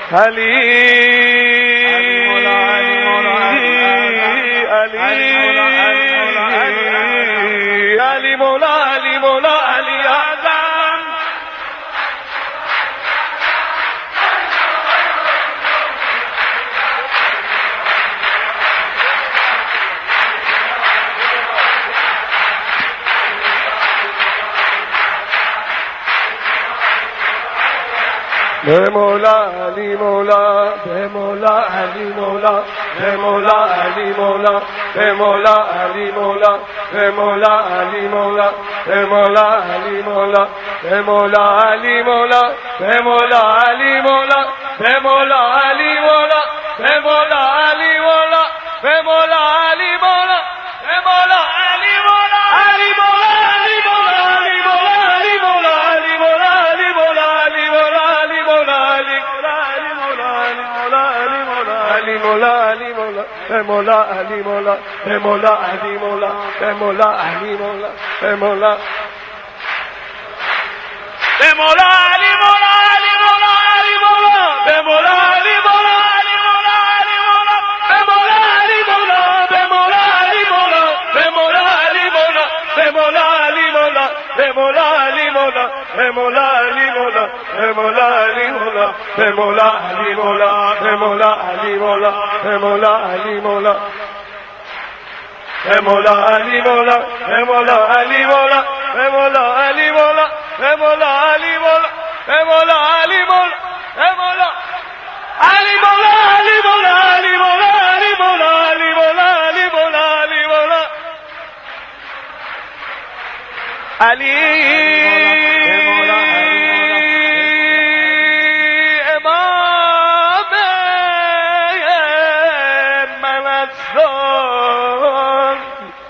علی مولا علی مولا علی اعظم. به مولا علی مولا به مولا علی مولا به مولا علی مولا به مولا علی مولا به مولا علی مولا به مولا علی مولا به مولا علی مولا به مولا علی مولا به مولا علی مولا به مولا علی مولا به مولا علی مولا به مولا علی مولا علی مولا علی مولا علی مولا علی مولا علی مولا علی مولا علی مولا علی مولا علی مولا به مولا علی مولا به مولا علی مولا به مولا علی مولا به مولا به مولا علی مولا علی مولا علی مولا به مولا علی مولا علی مولا علی مولا به مولا علی مولا به مولا علی مولا به مولا علی مولا به مولا علی مولا به مولا علی مولا به مولا علی مولا به مولا علی مولا به مولا علی مولا به مولا علی مولا به مولا علی مولا به مولا علی مولا به مولا علی مولا به مولا علی مولا به مولا علی مولا به مولا علی مولا به مولا علی مولا علی مولا علی مولا علی مولا علی مولا علی مولا علی مولا علی امام من هستم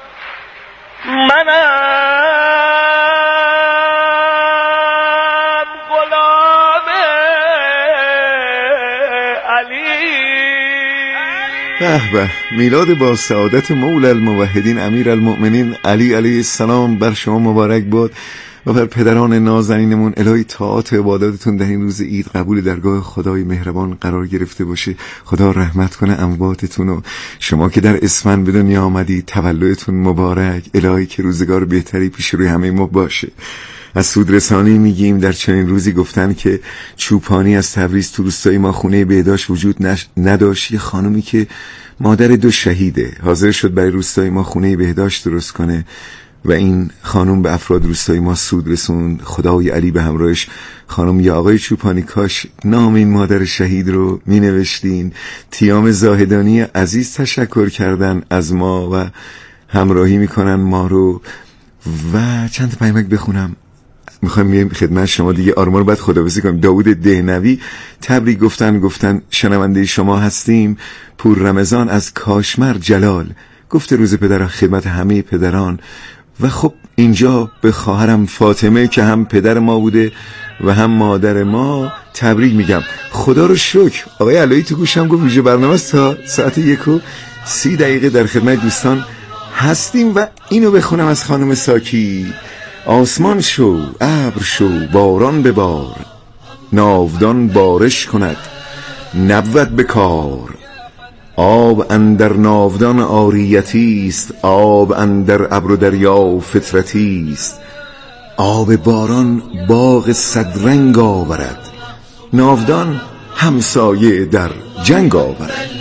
منم غلام علی. به به، میلاد با سعادت مولا الموحدین امیر المؤمنین علی علیه السلام بر شما مبارک باد و بر پدران نازنینمون. الهی طاعات و عباداتتون در این روز عید قبول درگاه خدای مهربان قرار گرفته باشه. خدا رحمت کنه امواتتون و شما که در اسفند به دنیا آمدید تولدتون مبارک. الهی که روزگار بهتری پیش روی همه ما باشه. از سودرسانی میگیم در چنین روزی گفتن که چوپانی از تبریز تو روستای ما خونه بهداشت وجود نداشت. یه خانومی که مادر 2 شهیده حاضر شد برای روستای ما خونه بهداشت درست کنه و این خانم به افراد روستای ما سود رسوند. خدای علی به همراهش. خانم یا آقای چوپانی کاش نام این مادر شهید رو می نوشتین. تیام زاهدانی عزیز تشکر کردن از ما و همراهی میکنن ما رو. و چند تا پیامک بخونم میخوایم میایم خدمت شما دیگه. آرمان رو باید خداحافظی کنیم. داوود دهنوی تبریک گفتن شنونده شما هستیم. پور رمضان از کاشمر جلال گفته روز پدران خدمت همه پدران. و خب اینجا به خواهرم فاطمه که هم پدر ما بوده و هم مادر ما تبریک میگم. خدا رو شکر آقای علایی تو گوشم گفت ویژه برنامه است تا ساعت 1:30 در خدمت دوستان هستیم. و اینو بخونم از خانم ساکی. آسمان شو ابر شو باران ببار، ناودان بارش کند نبود بکار. آب اندر ناودان عاریتی است، آب اندر ابر و دریا فطرتی است. آب باران باغ صدرنگ آورد، ناودان همسایه در جنگ آورد.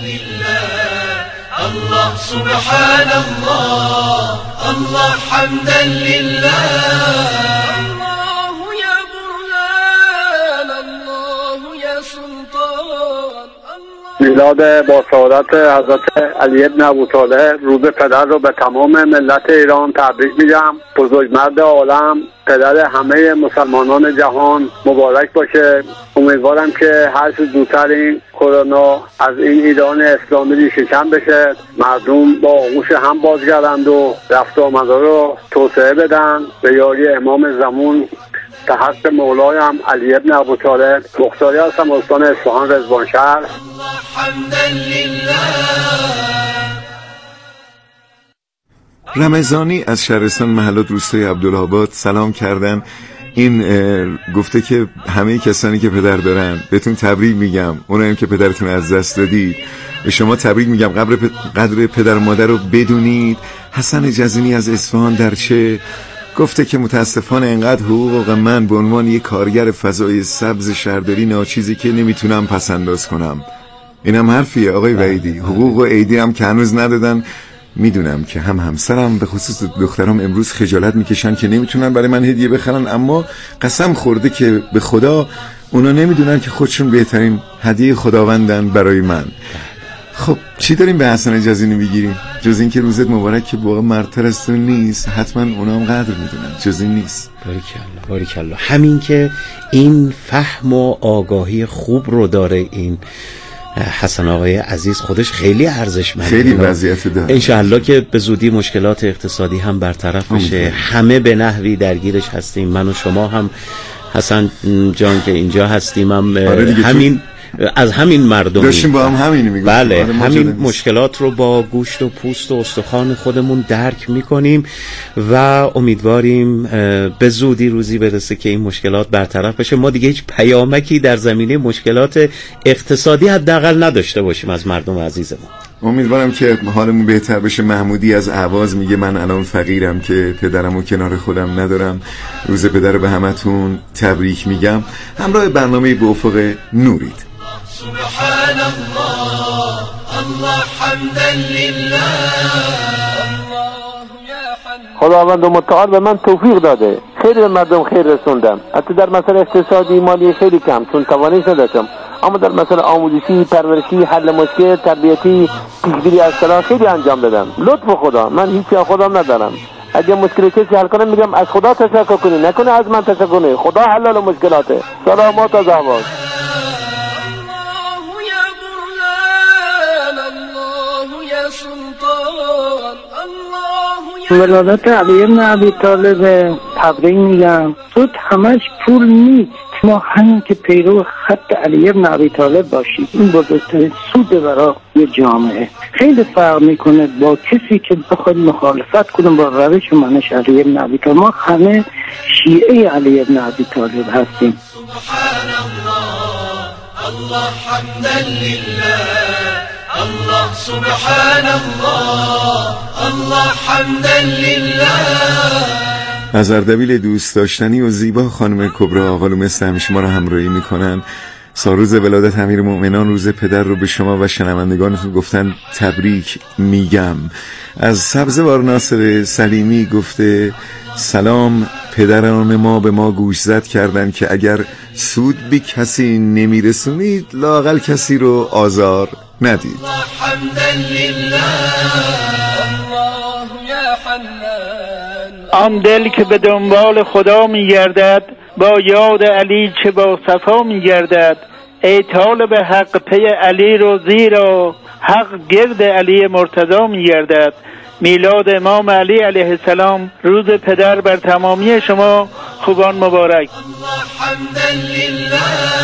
الله سبحان الله، الله حمدا لله. الله يا برهان، الله يا سلطان. میلاد با سعادت حضرت علی بن ابوطالب روز پدر رو به تمام ملت ایران تبریک میگم. بزرگمرد عالم، پدر همه مسلمانان جهان مبارک باشه. امیدوارم که هر چه زودتر این کرونا از این ایران اسلامی ریشه کن بشه، مردم با آغوش هم بازگردند و رفت آمدها رو توسعه بدن به یاری امام زمان به حق مولایم علی بن ابوطالب. مختاری هستم، استان اصفهان رضوانشهر. رمضانی از شهرستان محلات روستای عبدالآباد سلام کردن. این گفته که همه کسانی که پدر دارن بهتون تبریک میگم، اونایی که پدرتون از دست دادید به شما تبریک میگم، قدر پدر و مادر رو بدونید. حسن جزینی از اصفهان درچه گفته که متاسفانه انقدر حقوق من به عنوان یک کارگر فضای سبز شهرداری ناچیزی که نمیتونم پسنداز کنم. اینم حرفیه آقای وحیدی. حقوق و عیدی هم که هنوز ندادن. میدونم که هم همسرم به خصوص دخترام امروز خجالت میکشن که نمیتونن برای من هدیه بخرن، اما قسم خورده که به خدا اونا نمیدونن که خودشون بهترین هدیه خداوندن برای من. خب چی داریم به حسن جزینی بگیریم جز این که روزت مبارک که واقعا مرتر از تو نیست، حتما اونا هم قدر میدونن، جز این نیست. باریکالله. همین که این فهم و آگاهی خوب رو داره این حسن آقای عزیز، خودش خیلی ارزشمنده، خیلی وضعیت داره. انشاءالله که به زودی مشکلات اقتصادی هم برطرف بشه. همه به نحوی درگیرش هستیم، من و شما هم حسن جان که اینجا هستیم هم همین از همین مردم داشتیم با هم همین میگفتیم. بله همین مشکلات رو با گوشت و پوست و استخوان خودمون درک میکنیم و امیدواریم به زودی روزی برسه که این مشکلات برطرف بشه. ما دیگه هیچ پیامکی در زمینه مشکلات اقتصادی حداقل نداشته باشیم از مردم عزیزمون. امیدوارم که حالمون بهتر بشه. محمودی از اهواز میگه من الان فقیرم که پدرمو کنار خودم ندارم. روز پدر رو به همتون تبریک میگم. همراه برنامه به افق نورید. سبحان الله الله حمدا لله. خداوند متعال به من توفیق داده، خیلی به مردم خیر رسوندم. حتی در مسئله اقتصادی مالی خیلی کم، چون توانایی نداشتم، اما در مسئله آموزشی، پرورشی، حل مشکل، تربیتی، پیشگیری از طلاق خیلی انجام دادم. لطف خدا، من هیچی از خودم ندارم. اگه مشکل کسی حل کنه میگم از خدا تشکر کنی، نکنه از من تشکر کنی. خدا حلال مشکلاته. سلامات از احواز. ولادت علی بن ابی طالب تبریک میگم. سود همش پول نیست، ما همین که پیرو خط علی بن ابی طالب باشید این بزرگترین سود برای یه جامعه. خیلی فرق میکنه با کسی که بخواد مخالفت کنه با روش منش علی بن ابی طالب. ما همه شیعه علی بن ابی طالب هستیم. سبحان الله الله حمدا لله. الله سبحان الله الله حمدا لله. از اردبیل دوست داشتنی و زیبا خانم کبرا آقالومه همیشه ما رو همراهی میکنن. سالروز ولادت امیرالمؤمنان، روز پدر رو به شما و شنوندگانتون گفتن تبریک میگم. از سبزوار ناصر سلیمی گفته سلام، پدران ما به ما گوشزد کردن که اگر سود به کسی نمیرسونید لااقل کسی رو آزار ندید. الله حمدا لله. الله یا حنان. آن دل که به دنبال خدا میگردد با یاد علی چه با صفا میگردد. ای طالب حق پی علی رو، زیرا حق گرد علی مرتضی میگردد. میلاد امام علی علیه السلام، روز پدر بر تمامی شما خوبان مبارک. الله حمدا لله.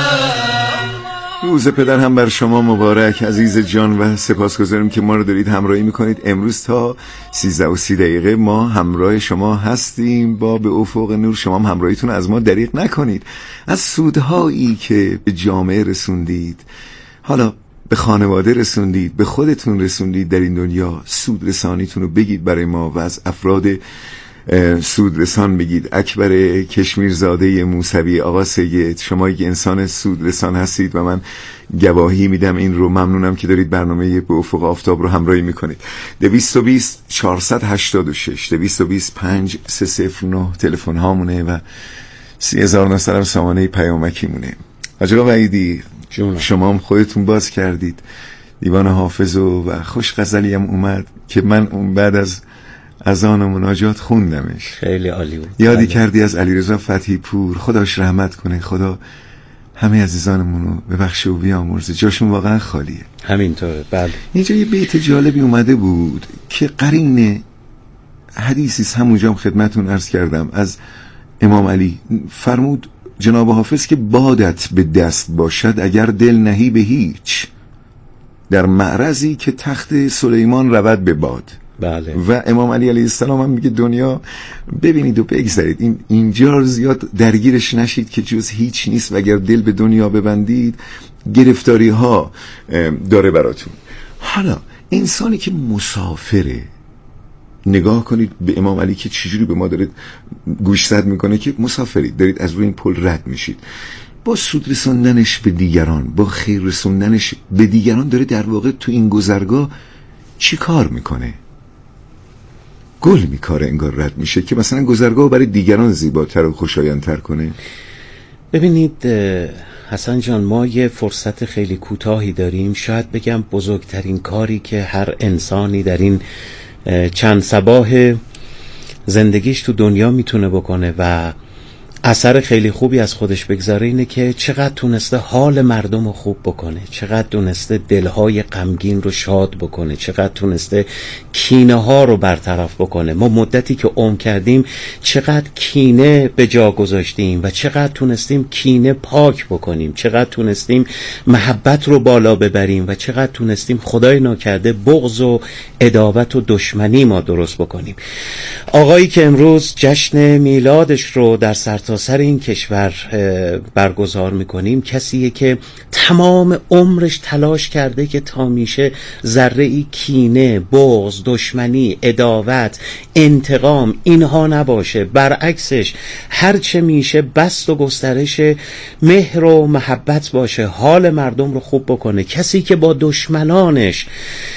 روز پدر هم بر شما مبارک عزیز جان و سپاسگزاریم که ما رو دارید همراهی میکنید. امروز تا 13:30 ما همراه شما هستیم با به افق نور. شما هم همراهیتون از ما دریغ نکنید. از سودهایی که به جامعه رسوندید، حالا به خانواده رسوندید، به خودتون رسوندید در این دنیا، سود رسانیتون رو بگید برای ما و از افراد سودرسان بگید. اکبر کشمیرزاده موسوی، آقا سید، شما یک انسان سودرسان هستید و من گواهی میدم این رو. ممنونم که دارید برنامه به افق آفتاب رو همراهی میکنید. 220 486 220 5309 تلفن هامونه و 3900 سامانه پیامکی مونه. آقا وحیدی شما هم خودتون باز کردید دیوان حافظ و خوش غزلی هم اومد که من اون بعد از اذان و مناجات خوندمش. خیلی عالی بود. یادی کردی از علیرضا فتحی پور، خداش رحمت کنه، خدا همه عزیزانمون رو ببخشه و بیامرزه، جاشون واقعا خالیه. همینطوره. بله. اینجا یه بیت جالبی اومده بود که قرین حدیثی همونجا هم خدمتون عرض کردم از امام علی. فرمود جناب حافظ که بادت به دست باشد اگر دل نهی به هیچ، در معرضی که تخت سلیمان رود به باد. بله. و امام علی علیه السلام هم میگه دنیا ببینید و بگذارید، اینجا رو زیاد درگیرش نشید که جز هیچ نیست و اگر دل به دنیا ببندید گرفتاری ها داره براتون. حالا انسانی که مسافره، نگاه کنید به امام علی که چجوری به ما داره گوشزد میکنه که مسافرید، دارید از روی این پل رد میشید، با سود رسوندنش به دیگران، با خیر رسوندنش به دیگران داره در واقع تو این گذرگاه چی کار میکنه؟ گل میکاره، انگار رد میشه که مثلا گذرگاه برای دیگران زیباتر و خوشایندتر کنه. ببینید حسن جان، ما یه فرصت خیلی کوتاهی داریم، شاید بگم بزرگترین کاری که هر انسانی در این چند صباح زندگیش تو دنیا میتونه بکنه و اثر خیلی خوبی از خودش بگذاره اینه که چقدر تونسته حال مردم رو خوب بکنه، چقدر تونسته دلهای غمگین رو شاد بکنه، چقدر تونسته کینه ها رو برطرف بکنه. ما مدتی که عمر کردیم چقدر کینه به جا گذاشتیم و چقدر تونستیم کینه پاک بکنیم، چقدر تونستیم محبت رو بالا ببریم و چقدر تونستیم خدای ناکرده بغض و عداوت و دشمنی ما درست بکنیم. آقایی که امروز جشن میلادش رو در سرتاسر این کشور برگزار میکنیم کسیه که تمام عمرش تلاش کرده که تا میشه ذره‌ای کینه، بغض، دشمنی، عداوت، انتقام اینها نباشه، برعکسش هرچه میشه بسط و گسترش مهر و محبت باشه، حال مردم رو خوب بکنه. کسی که با دشمنانش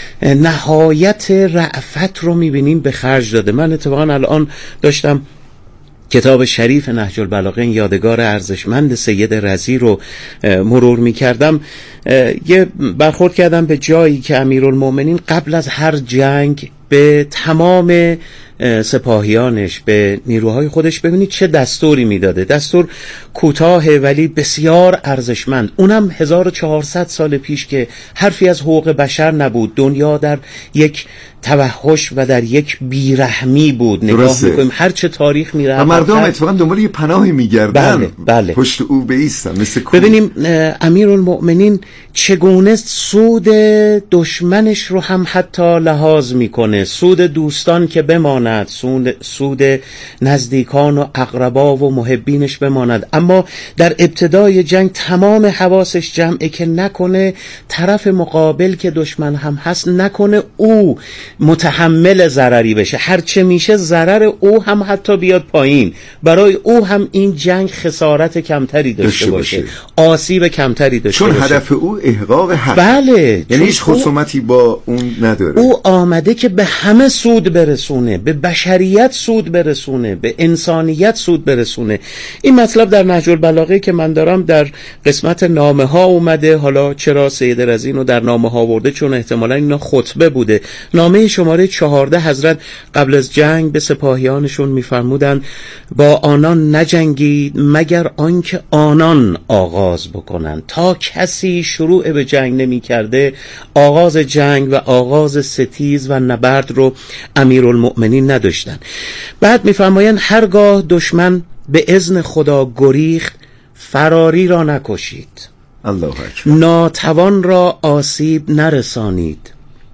نهایت رأفت رو میبینیم به خرج داده. من اتفاقا الان داشتم کتاب شریف نهج البلاغه، یادگار ارزشمند سید رضی رو مرور می‌کردم، یه برخورد کردم به جایی که امیرالمومنین قبل از هر جنگ به تمام سپاهیانش، به نیروهای خودش ببینید چه دستوری میداده. دستور کوتاه ولی بسیار ارزشمند، اونم 1400 سال پیش که حرفی از حقوق بشر نبود، دنیا در یک توحش و در یک بیرحمی بود. نگاه میکنیم هر چه تاریخ میره و مردم اتفاقا دنبال یه پناهی میگردن، بله. پشت او بیستن مثل کوه. ببینیم امیرالمؤمنین چگونه سود دشمنش رو هم حتی لحاظ میکنه، سود دوستان که بماند، سود نزدیکان و اقربا و محبینش بماند، اما در ابتدای جنگ تمام حواسش جمعه که نکنه طرف مقابل که دشمن هم هست، نکنه او متحمل ضرری بشه، هرچه میشه ضرر او هم حتی بیاد پایین، برای او هم این جنگ خسارت کمتری داشته باشه، آسیب کمتری داشته باشه، چون هدف او احقاق حق. بله، یعنی هیچ خصومتی با اون نداره. او آمده که به همه سود برسونه، به بشریت سود برسونه، به انسانیت سود برسونه. این مطلب در نهج البلاغه که من دارم در قسمت نامه ها اومده. حالا چرا سید رضی رو در نامه ها آورده؟ چون احتمالاً اینا خطبه بوده. نامه شماره 14 حضرت قبل از جنگ به سپاهیانشون میفرمودن با آنان نجنگید مگر آنکه آنان آغاز بکنن. تا کسی شروع به جنگ نمی کرده، آغاز جنگ و آغاز ستیز و نبرد رو امیرالمؤمنین نداشتن. بعد میفرمایند هرگاه دشمن به اذن خدا گریخت، فراری را نکشید، الله اکبر، ناتوان را آسیب نرسانید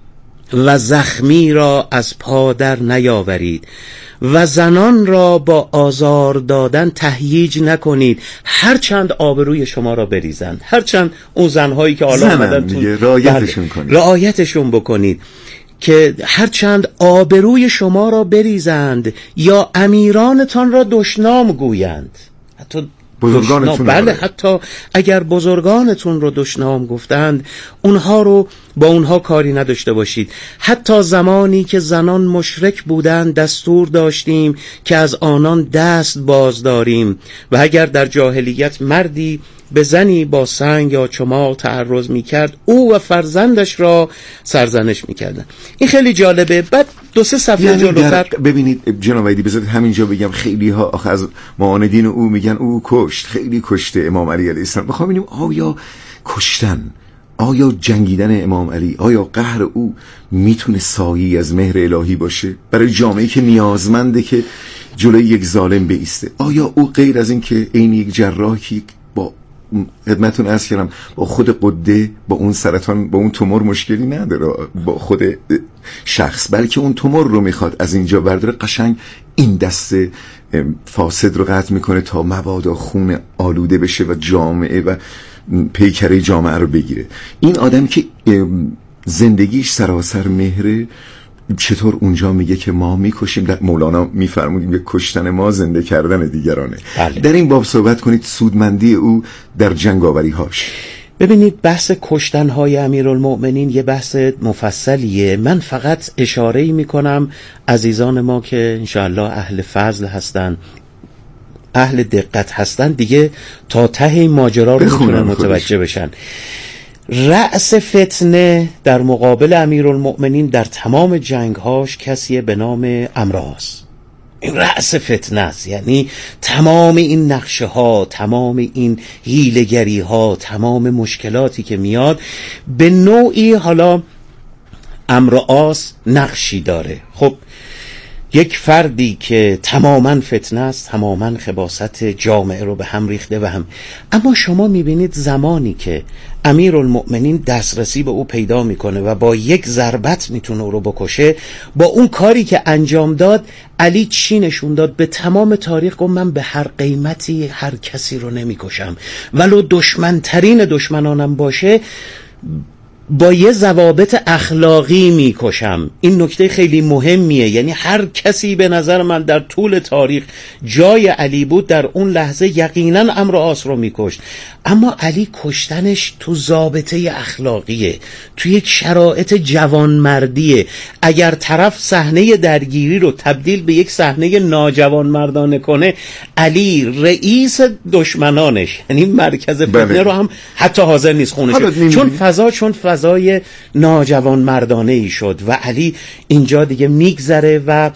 و زخمی را از پا در نیاورید و زنان را با آزار دادن تهییج نکنید، هرچند آبروی شما را بریزند، هرچند اون زنهایی که حالا آمدن رعایتشون بکنید، که هرچند آبروی شما را بریزند یا امیرانتان را دشنام گویند، حتی بزرگانتون، بله، حتی اگر بزرگانتون رو دشنام گفتند اونها رو با اونها کاری نداشته باشید. حتی زمانی که زنان مشرک بودند دستور داشتیم که از آنان دست باز داریم و اگر در جاهلیت مردی به زنی با سنگ یا چماق تعرض میکرد، او و فرزندش را سرزنش میکردن. این خیلی جالبه. بعد 2-3 صفحه جلوتر ببینید جناب وحیدی، بذارید همینجا بگم خیلی ها آخه از معاندین او میگن او کشت، خیلی کشته امام علی علیه السلام. بخوام ببینیم آیا کشتن، آیا جنگیدن امام علی، آیا قهر او میتونه سایه‌ای از مهر الهی باشه برای جامعه‌ای که نیازمنده که جلوی یک ظالم بایسته؟ آیا او غیر از این که عین یک جراحی با خدمتتون عرض کردم با خود قده، با اون سرطان، با اون تومور مشکلی نداره با خود شخص، بلکه اون تومور رو میخواد از اینجا برداره، قشنگ این دست فاسد رو قطع میکنه تا مبادا خون آلوده بشه و جامعه و پیکره جامعه رو بگیره. این آدم که زندگیش سراسر مهره، چطور اونجا میگه که ما میکشیم؟ در مولانا میفرمودیم که کشتن ما زنده کردن دیگرانه. بله. در این باب صحبت کنید، سودمندی او در جنگاوری هاش. ببینید بحث کشتنهای امیرالمؤمنین یه بحث مفصلیه. من فقط اشاره‌ای میکنم عزیزان ما که انشاءالله اهل فضل هستن، اهل دقت هستن، دیگه تا ته این ماجرا رو میتونن متوجه بشن. رأس فتنه در مقابل امیرالمؤمنین در تمام جنگهاش کسیه به نام عمرواس. این رأس فتنه است، یعنی تمام این نقشه ها، تمام این حیله‌گری ها، تمام مشکلاتی که میاد به نوعی، حالا عمرواس نقشی داره. خب یک فردی که تماما فتنه است، تماما خباثت جامعه رو به هم ریخته و هم، اما شما میبینید زمانی که امیرالمؤمنین دسترسی به او پیدا میکنه و با یک ضربت میتونه او رو بکشه، با اون کاری که انجام داد علی چی نشون داد؟ به تمام تاریخ گفت من به هر قیمتی هر کسی رو نمیکشم، ولو دشمنترین دشمنانم باشه با یه ضوابط اخلاقی میکشم. این نکته خیلی مهمیه، یعنی هر کسی به نظر من در طول تاریخ جای علی بود در اون لحظه یقینا عمرواس رو میکشت، اما علی کشتنش تو ضابطه اخلاقیه، تو یک شرایط جوانمردیه. اگر طرف صحنه درگیری رو تبدیل به یک صحنه ناجوانمردانه کنه، علی رئیس دشمنانش، یعنی مرکز فتنه رو هم حتی حاضر نیست خونش، چون فضای ناجوانمردانه ای شد و علی اینجا دیگه میگذره و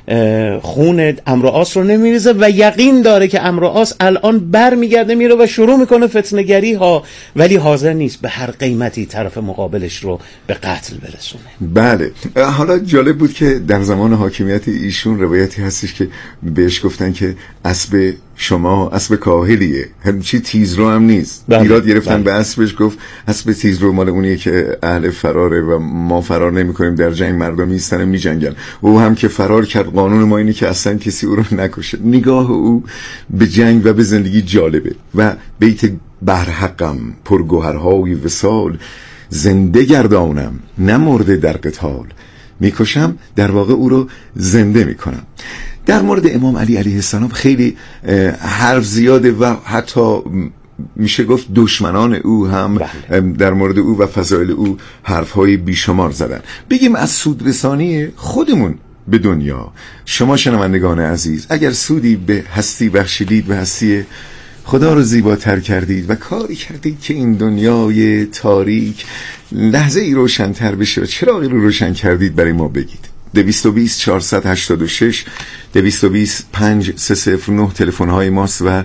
خون عمرواس رو نمیریزه و یقین داره که عمرواس الان بر میگرده میره و شروع میکنه فتنه‌گری ها، ولی حاضر نیست به هر قیمتی طرف مقابلش رو به قتل برسونه. بله، حالا جالب بود که در زمان حاکمیت ایشون روایتی هستش که بهش گفتن که اسب شما اسب کاهلیه، همچی تیزرو هم نیست. ایراد گرفتن به اسبش، گفت اسب تیزرو مال اونیه که اهل فراره و ما فرار نمی کنیم، در جنگ مردم میستن می جنگن. او هم که فرار کرد، قانون ما اینه که اصلا کسی او رو نکشه. نگاه او به جنگ و به زندگی جالبه و بیت برحقم پرگوهرهای وصال، زنده گردانم نمرده در قتال، میکشم در واقع او رو زنده میکنم. در مورد امام علی علیه السلام خیلی حرف زیاده و حتی میشه گفت دشمنان او هم در مورد او و فضایل او حرفهای بیشمار زدن. بگیم از سودرسانی خودمون به دنیا. شما شنوندگان عزیز، اگر سودی به هستی بخشیدید و هستی خدا رو زیباتر کردید و کاری کردید که این دنیای تاریک لحظه ای روشن‌تر بشه و چراغی رو روشن کردید، برای ما بگید. 220 486 220 5309 تلفن های ماست و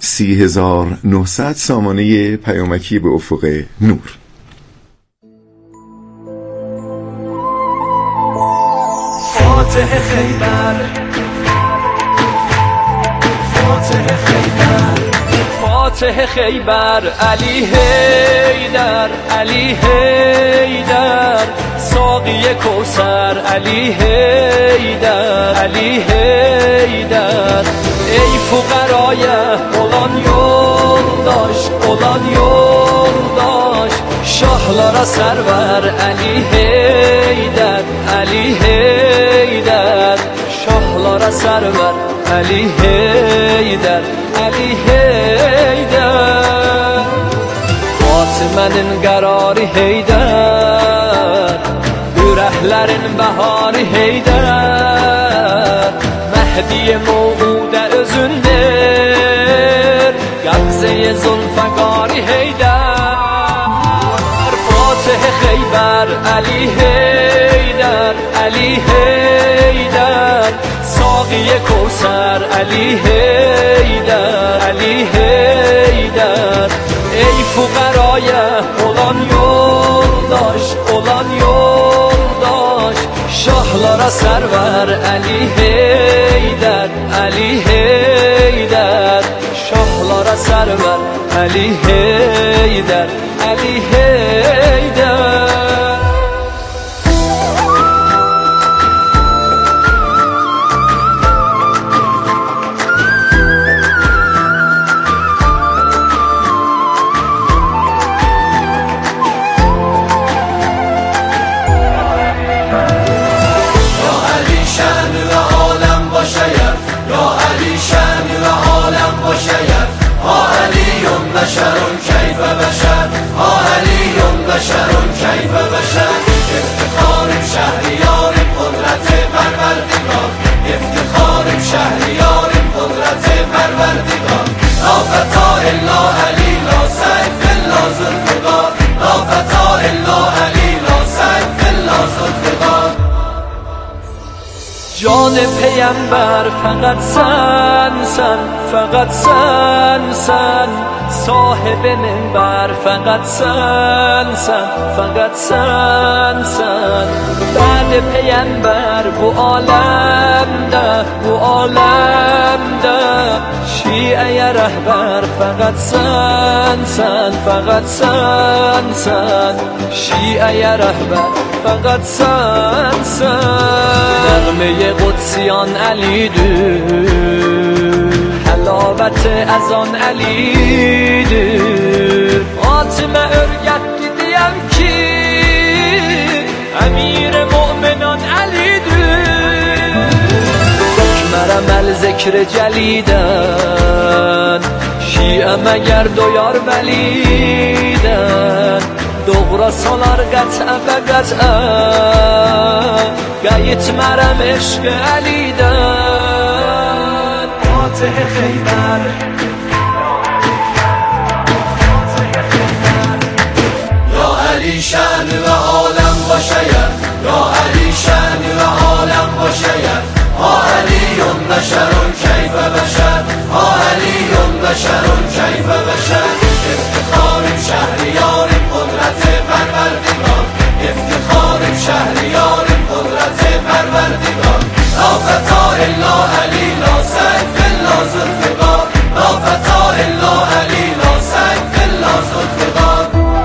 30900 سامانه پیامکی به افق نور. فاتح خیبر، فاتح خیبر، فاتح خیبر، علی حیدر، علی حیدر، ساقی کوثر، علی حیدر، علی حیدر. ای فقرای olan yoldaş, olan yoldaş, şahlara server, Ali Heydər, Ali Heydər, şahlara server, Ali Heydər, Ali Heydər. Fatimənin qərarı Heydər, ürəklərin bəharı Heydər, Məhdi Mev'udə özündir, Qəbzə-i Zulfəqarı Heydər. Fatih Xeybər, Ali Heydər, Ali Heydər, Saği-i Kevsər, Ali Heydər, Ali Heydər. Ey fuqaraya olan yoldaş, olan yoldaş, şahlara server, Ali Heydər, Ali Heydər, şahlara سالار سرور علی حیدر علی حیدر. بشر کیف بشر علی بشر کیف بشر افتخاریم شهریاریم قدرت پروردگار افتخاریم شهریاریم قدرت پروردگار لا فتا الا علی لا سیف الا ذوالفقار لا فتا الا علی لا سیف الا ذوالفقار. جان پیامبر فقط سن فقط سن صاحب منبر فقط سن فقط سن بعد پیامبر بو عالم ده شیعه رهبر فقط سن فقط سن شیعه رهبر فقط سن نغمه قدسیان علی دور حلاوت از آن علی دور آتمه ارگت دیم کی امیر مؤمنان علی دور مرمل ذکر جلیدن شیعه مگر دویار ولیدن دوغرا سالار قطعه و قطعه گیت مرم عشق علیدن فاتح خیبر یا علی شأن و عالم و شیر یا علی شأن و عالم و شیر علی بشر کیف بشر علی بشر کیف بشر افتخاریم شهریاریم قدرت پروردگار افتخاریم شهریاریم قدرت پروردگار لا فتا الا علی لا سیف الا ذوالفقار لا فتا الا علی لا سیف الا ذوالفقار.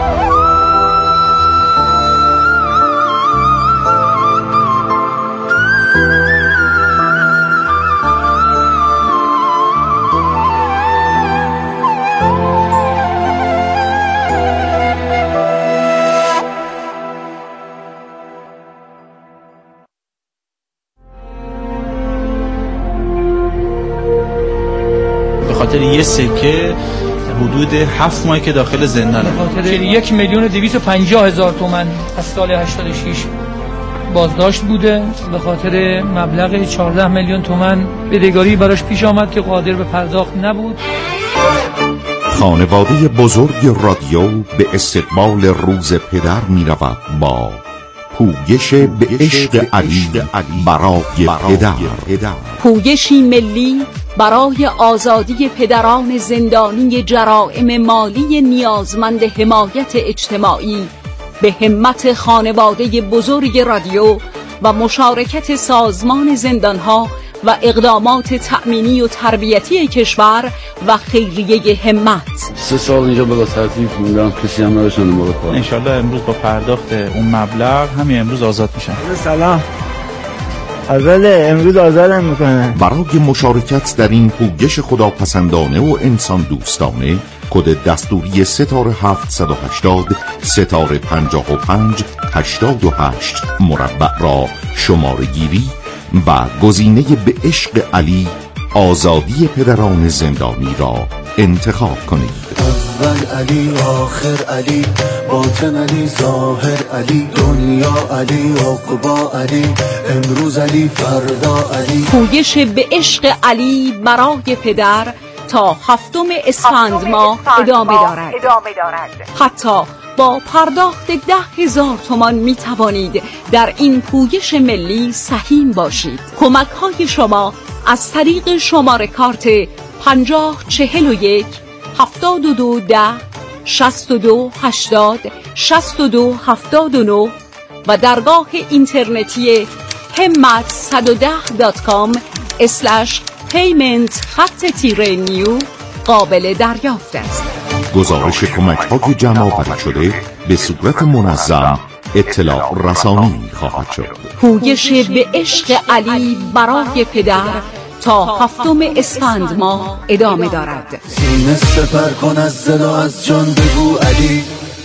خاطر یه سکه حدود 7 ماه که داخل زندانه. به خاطر 1,250,000 تومان از سال 86 بازداشت بوده. به خاطر مبلغ 14 میلیون تومان بدهکاری براش پیش آمد که قادر به پرداخت نبود. خانواده بزرگ رادیو به استقبال روز پدر می رود با پویش به عشق علی برای پدر. پویشی ملی برای آزادی پدران زندانی جرائم مالی نیازمند حمایت اجتماعی به همت خانواده بزرگ رادیو و مشارکت سازمان زندانها و اقدامات تأمینی و تربیتی کشور و خیریه همت. 3 سال اینجا بلا ترتیب موندم، کسی هم نداشتن موقع کار. انشالله امروز با پرداخت اون مبلغ همین امروز آزاد میشن. سلام، امروز آزادم میکنن. برای مشارکت در این پویش خداپسندانه و انسان دوستانه کد دستوری ستاره 780 ستاره 55 88 مربع را شماره گیری و گزینه به عشق علی آزادی پدران زندانی را انتخاب کنید. اول علی آخر علی باطن علی ظاهر علی دنیا علی عقبا علی امروز علی فردا علی. پویش به عشق علی برای پدر تا 7 اسفند ماه ادامه دارد. حتی با پرداخت 10,000 تومان می توانید در این پویش ملی سهیم باشید. کمک های شما از طریق شماره کارت 5041 7210 6280 6279 و درگاه اینترنتی همت110.com/payment_new قابل دریافت است. گزارش کمک‌های جمع‌آوری شده به صورت منظم اطلاع رسانی خواهد شد. پویش به عشق علی برای پدر تا 7 اسفند ماه ادامه دارد. سینه سپر کن از دل و از جان بگو علی.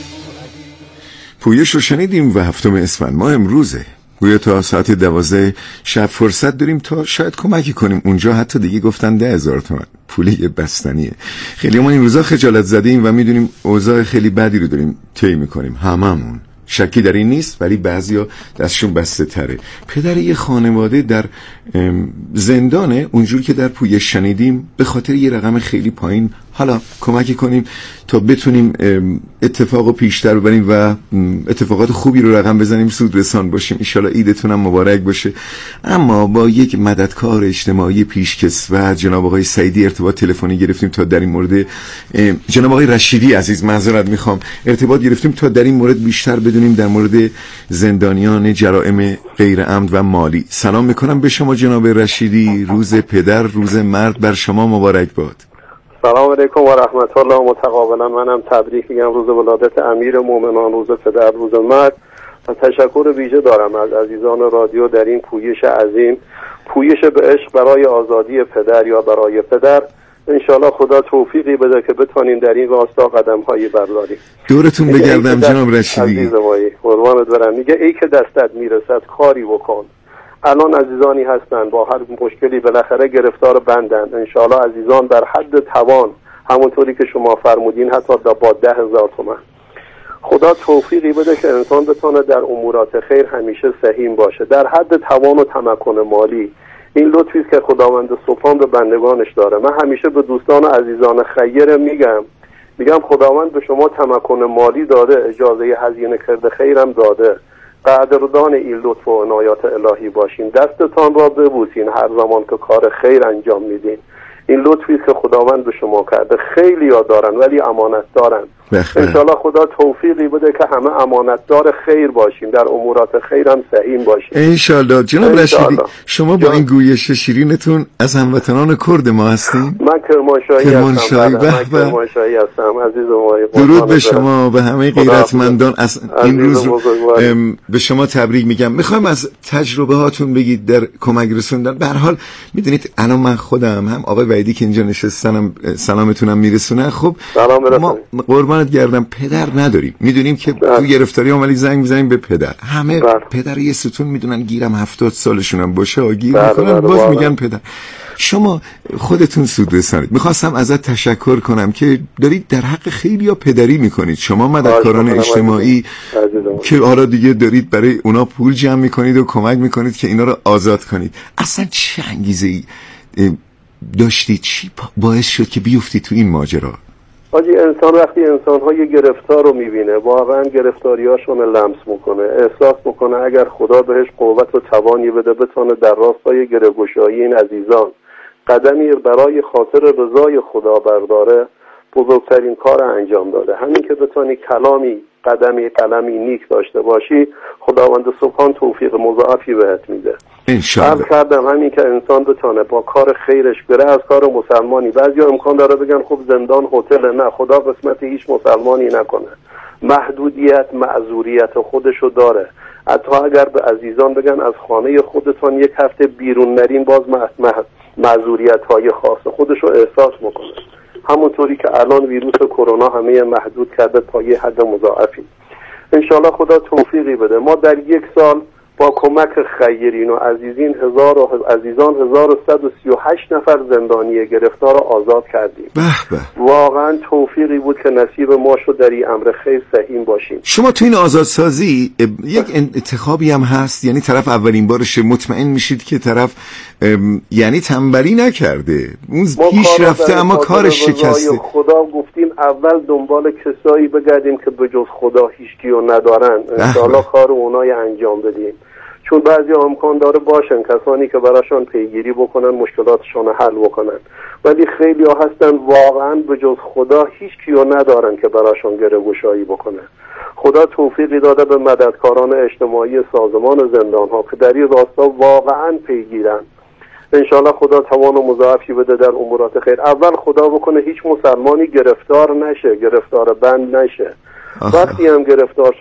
پویش رو شنیدیم و 7 اسفند ماه امروزه. گویا تا ساعت 12 شب فرصت داریم تا شاید کمکی کنیم. اونجا حتی دیگه گفتن 10,000 تومان پولی بستنیه. خیلی ما این روزا خجالت زدیم و میدونیم اوضاع خیلی بدی رو داریم طی میکنیم هممون، شکی در این نیست، ولی بعضیا دستشون بسته تره. پدر یه خانواده در زندانه، اونجور که در پویش شنیدیم، به خاطر یه رقم خیلی پایین. حالا کمکی کنیم تا بتونیم اتفاقو پیشتر ببریم و اتفاقات خوبی رو رقم بزنیم، سودرسان باشیم. انشالله عیدتون هم مبارک باشه. اما با یک مددکار اجتماعی پیشکسوت جناب آقای سعیدی ارتباط تلفنی گرفتیم تا در این مورد، جناب آقای رشیدی عزیز معذرت میخوام، ارتباط گرفتیم تا در این مورد بیشتر بدونیم در مورد زندانیان جرائم غیر عمد و مالی. سلام میکنم به شما جناب رشیدی. روز پدر، روز مرد بر شما مبارک باد. سلام علیکم و رحمت الله متقابلا. منم تبریک میگم روز ولادت امیر مومنان، روز پدر، روز مرد. و تشکر ویژه دارم از عزیزان رادیو در این پویش عظیم، پویش به عشق برای آزادی پدر یا برای پدر. انشالله خدا توفیقی بده که بتونین در این راستا قدم هایی برداریم. دورتون بگردم جناب رشیدی. عزیز مایی قربانت برم. میگه ای که دستت میرسد کاری بکن. الان عزیزانی هستن با هر مشکلی بالاخره گرفتار بندن. انشالله عزیزان در حد توان، همونطوری که شما فرمودین، حتی با 10,000 تومان. خدا توفیقی بده که انسان بتونه در امورات خیر همیشه سهیم باشه، در حد توان و تمکن مالی. این لطفی است که خداوند سبحان به بندگانش داره. من همیشه به دوستان و عزیزان خیر میگم خداوند به شما تمکن مالی داده، اجازه هزینه کرده خیرم داده. قدردان این لطف و عنایات الهی باشین، دستتان را ببوسین هر زمان که کار خیر انجام میدین. این لطفی است که خداوند به شما کرده. خیلی ها دارن ولی امانت دارن. انشالله خدا توفیقی بده که همه امانتدار خیر باشیم، در امورات خیر هم سهیم باشیم انشالله. جناب رشیدی شما با این گویش شیرینتون از هموطنان کرد ما هستین؟ من کرمانشاهی هستم. عزیز ما، درود به شما و همه غیرتمندان. از این روز به شما تبریک میگم. میخوایم از تجربه هاتون بگید در کمک رسوندن. به هر حال میدونید الان من خودم هم آقای وحیدی که اینجا نشستنم سلامتونم میرسونه. خب ما قربانت گردم پدر نداریم، میدونیم که تو گرفتاری عملی زنگ میزنیم به پدر. همه پدر یه ستون میدونن، گیرم 70 سالشونم باشه گیر میکنن، باز میگن پدر. شما خودتون سود رسانید. میخواستم ازت تشکر کنم که دارید در حق خیلی ها پدری میکنید. شما مددکاران اجتماعی که حالا دیگه دارید برای اونا پول جمع میکنید و کمک میکنید که اینا رو آزاد کنید. اصلا چه انگیزه‌ای داشتید؟ چی باعث شد که بیفتی تو این ماجرا؟ حاجی انسان وقتی انسان‌های گرفتار رو میبینه، واقعا گرفتاریاشون لمس میکنه، احساس میکنه اگر خدا بهش قوت و توانی بده بتونه در راستای گره‌گشایی این عزیزان قدمی برای خاطر رضای خدا برداره، بزرگترین کار انجام داده. همین که بتونی قلمی نیک داشته باشی، خداوند سبحان توفیق مضاعفی بهت میده. انشاءالله. کردم همین که انسان بتونه با کار خیرش بره از کار مسلمانی. بعضیا امکان داره بگن خب زندان هتل، نه، خدا قسمت هیچ مسلمانی نکنه. محدودیت معذوریت خودشو داره. حتی اگر به عزیزان بگن از خانه خودتون یک هفته بیرون نرین، باز معذوریت های خاص خودشو احساس میکنه. همونطوری که الان ویروس کرونا همه محدود کرده تا یه حد مضاعفی. انشالله خدا توفیقی بده. ما در یک سال با کمک خیرین و عزیزان 1138 نفر زندانی گرفتار آزاد کردیم. واقعا توفیقی بود که نصیب ما شد در این امر خیر سهیم باشیم. شما تو این آزادسازی یک انتخابی هم هست، یعنی طرف اولین بارش مطمئن میشید که طرف یعنی تنبلی نکرده، اون پیش رفته اما کارش شکسته. خدا گفتیم اول دنبال کسایی بگردیم که به جز خدا هیچکیو ندارن، انشاءالله کار اونای انجام بدیم. چون بعضی امکان داره باشن کسانی که براشون پیگیری بکنن، مشکلاتشون حل بکنن، ولی خیلی ها هستن واقعا به جز خدا هیچ کیو ندارن که براشون گره‌گشایی بکنه. خدا توفیقی داده به مددکاران اجتماعی سازمان زندان ها که در این راستا واقعا پیگیرن. انشالله خدا توان و مضاعفی بده در امورات خیر. اول خدا بکنه هیچ مسلمانی گرفتار نشه، گرفتار بند نشه. وقتی هم گرفتار